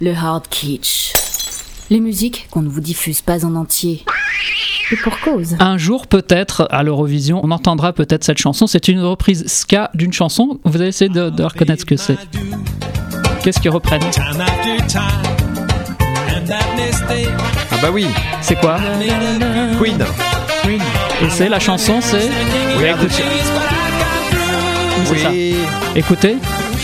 Le hard kitsch. Les musiques qu'on ne vous diffuse pas en entier. Et pour cause. Un jour, peut-être, à l'Eurovision, on entendra peut-être cette chanson. C'est une reprise ska d'une chanson. Vous allez essayer de reconnaître ce que c'est. Qu'est-ce qu'ils reprennent ? Ah bah oui, C'est quoi ? Queen. Et c'est la chanson, c'est... Oui, écoutez. C'est ça. Écoutez,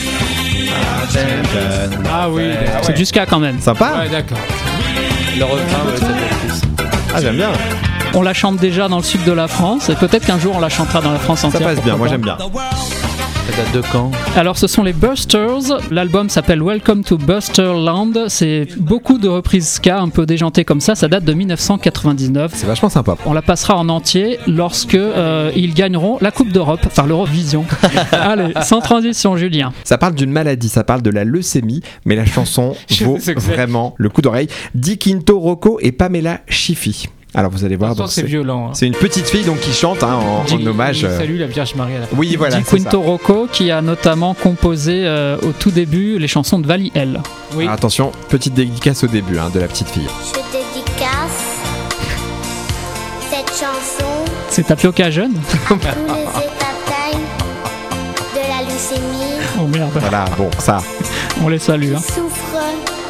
Ah oui, c'est du ska quand même. Sympa. ouais, d'accord. Le refrain, ouais, ça fait plus. Ah, j'aime bien. On la chante déjà dans le sud de la France et peut-être qu'un jour on la chantera dans la France Ça entière. passe bien, moi pourquoi j'aime bien. Ça date de quand ? Alors ce sont les Busters, l'album s'appelle Welcome to Busterland, c'est beaucoup de reprises ska un peu déjantées comme ça date de 1999. C'est vachement sympa. On la passera en entier lorsque ils gagneront la Coupe d'Europe, enfin l'Eurovision. Allez, sans transition Julien. Ça parle d'une maladie, ça parle de la leucémie, mais la chanson Je vaut sais ce que c'est. vraiment le coup d'oreille. Di Quinto Rocco et Pamela Schiffi. Alors vous allez voir, Pourtant, donc, c'est violent. Hein. c'est une petite fille donc qui chante en hommage. Salut la Vierge Marie à la fin. Oui, voilà. Di c'est Quinto Rocco qui a notamment composé au tout début les chansons de Vali L. Oui. Alors, attention, petite dédicace au début de la petite fille. Je dédicace cette chanson C'est Tapioca Jeune. à tous les étatines de la leucémie Oh merde, Voilà, bon, ça. on les salue. Hein. qui souffrent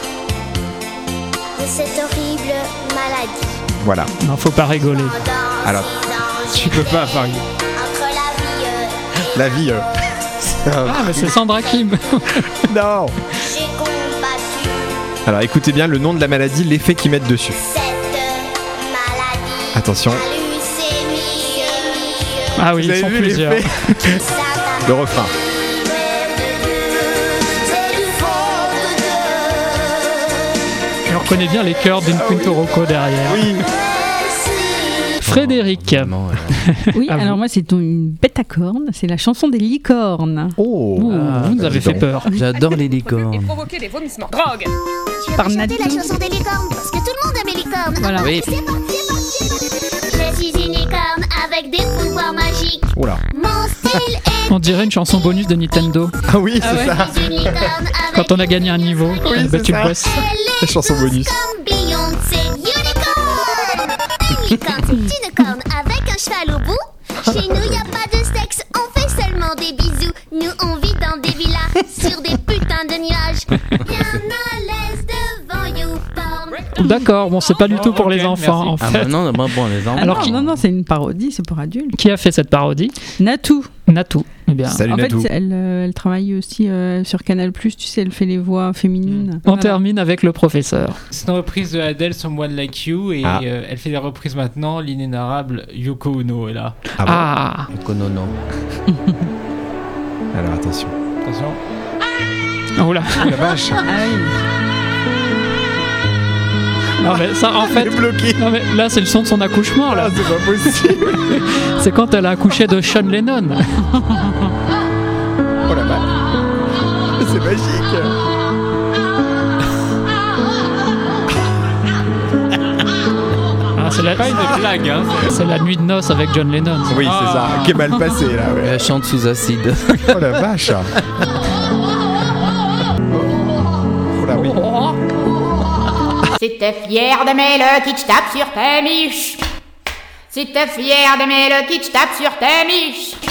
de cette horrible maladie. Voilà. Non, faut pas rigoler. Pendant Alors, 6 ans, Tu peux pas Paris. entre La vie. Ah mais c'est Sandra Kim. Non. j'ai combattu Alors écoutez bien le nom de la maladie, l'effet qu'ils mettent dessus. cette maladie. Attention. La leucémie. Ah oui, Vous ils avez sont vu plusieurs. l'effet Ça t'a Le refrain. c'est du fond de Et on reconnaît bien les chœurs d'une Quinto Rocco derrière. Oui. Frédéric. Vraiment, Oui, À vous. alors moi c'est une bête à cornes, c'est la chanson des licornes. Oh. Ouh, vous nous avez dis fait donc. peur. J'adore les licornes. provoquer des vomissements. Drogue. Tu veux Par pas chanter Natou. la chanson des licornes parce que tout le monde aime les licornes. Voilà. Oui. C'est parti, Je suis une licorne avec des pouvoirs magiques. Oula. Mon style est On dirait une chanson bonus de Nintendo. Ah oui, c'est ça. une licorne avec Quand on a gagné un niveau, c'est tu ça. bosses. La chanson bonus. comme Beyoncé. Unicorn. Une licorne, c'est une corne avec un cheval au bout. Chez nous, y a pas de sexe, on fait seulement des bisous. Nous, on vit dans des villas sur des putains de nuages. Bien à l'aise devant YouPorn. D'accord, bon, c'est pas du tout pour Ok, les enfants merci. en Ah fait. bah non, bon, les enfants. Ah Alors non, qui- non, c'est une parodie, c'est pour adultes. Qui a fait cette parodie ? Natou. Natou. Eh bien, Salut En fait, Natou. elle travaille aussi sur Canal+, tu sais, elle fait les voix féminines. on Voilà. termine avec le professeur. C'est une reprise de Adele, Someone Like You, et Ah. elle fait des reprises maintenant. L'inénarrable Yoko Ono est là. Ah bon Ah, Konono. Alors attention. Attention. oh là. La vache. Ah oui. Non mais ça en fait. bloqué. Non mais là c'est le son de son accouchement là. Ah, c'est pas possible. C'est quand elle a accouché de Sean Lennon. Oh la vache. C'est magique. Ah, c'est Pas une blague, hein. c'est la nuit de noces avec John Lennon. Oui, c'est ça. Qui est mal passé là. Ouais. Elle chante sous acide. Oh la vache. Oh là oui. Si t'es fier d'aimer le kitsch, tape sur tes miches. Si t'es fier d'aimer le kitsch, tape sur tes miches.